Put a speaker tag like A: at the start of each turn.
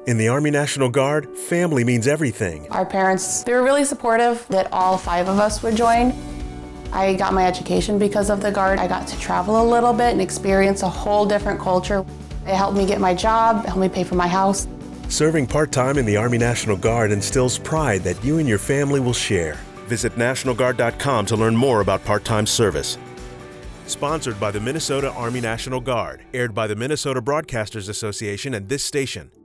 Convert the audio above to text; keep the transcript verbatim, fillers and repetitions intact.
A: In the Army National Guard, family means everything.
B: Our parents, they were really supportive that all five of us would join. I got my education because of the Guard. I got to travel a little bit and experience a whole different culture. It helped me get my job, it helped me pay for my house.
A: Serving part-time in the Army National Guard instills pride that you and your family will share. Visit national guard dot com to learn more about part-time service. Sponsored by the Minnesota Army National Guard. Aired by the Minnesota Broadcasters Association and this station.